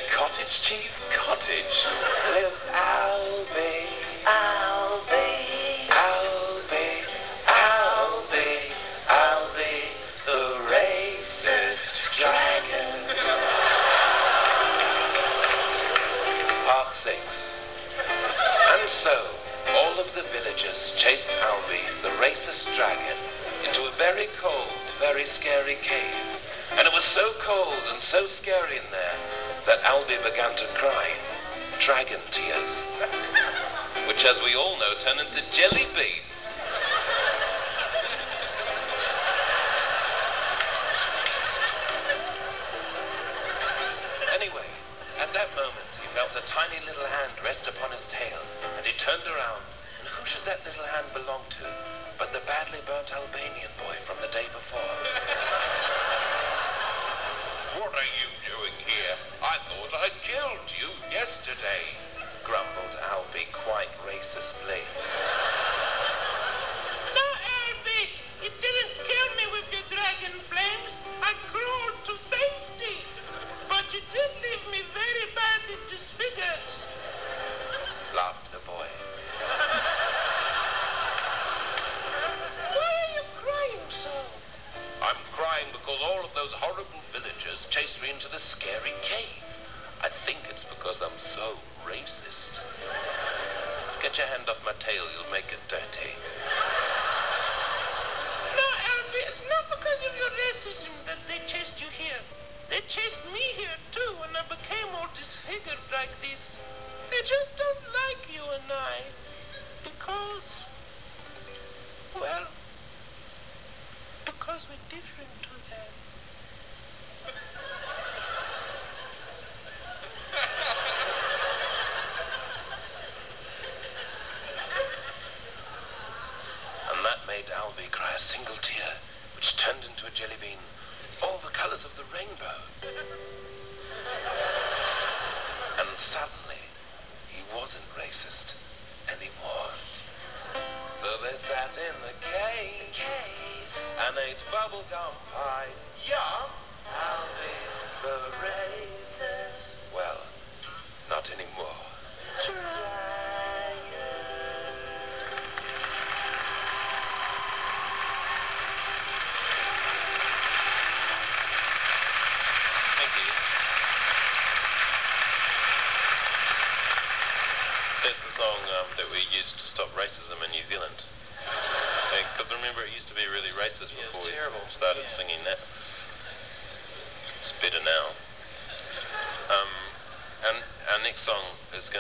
cottage cheese cottage lives Albie. Albie. Albie. Albie. Albie, the racist dragon. Part 6. And so, all of the villagers chased Albie, the racist dragon, into a very cold, very scary cave. And it was so cold and so scary in there that Albie began to cry. Dragon tears. Which, as we all know, turn into jelly beans. Anyway, at that moment, he felt a tiny little hand rest upon his tail, and he turned around, and who should that little hand belong to but the badly burnt Albanian boy from the day before. What are you doing here? I thought I killed you yesterday, grumbled Albie quite racistly. No, Albie, you didn't kill me with your dragon flames. I crawled to safety. But you did leave me very badly disfigured, laughed the boy. Why are you crying so? I'm crying because all of those horrible villagers chased me into the scary cave. I think it's because I'm so racist. Get your hand off my tail, you'll make it dirty. No, Albie, it's not because of your racism that they chased you here. They chased me here too when I became all disfigured like this. They just don't like you and I. Because, well, because we're different to them. And that made Albie cry a single tear, which turned into a jelly bean, all the colors of the rainbow. And suddenly, he wasn't racist anymore. So they sat in the cave and ate bubblegum pie. Yum! Albie, the racist. Well, not anymore. Thank you. That's the song that we used to stop racism in New Zealand. Because remember, it used to be really racist before we started singing that. It's better now. And our next song is going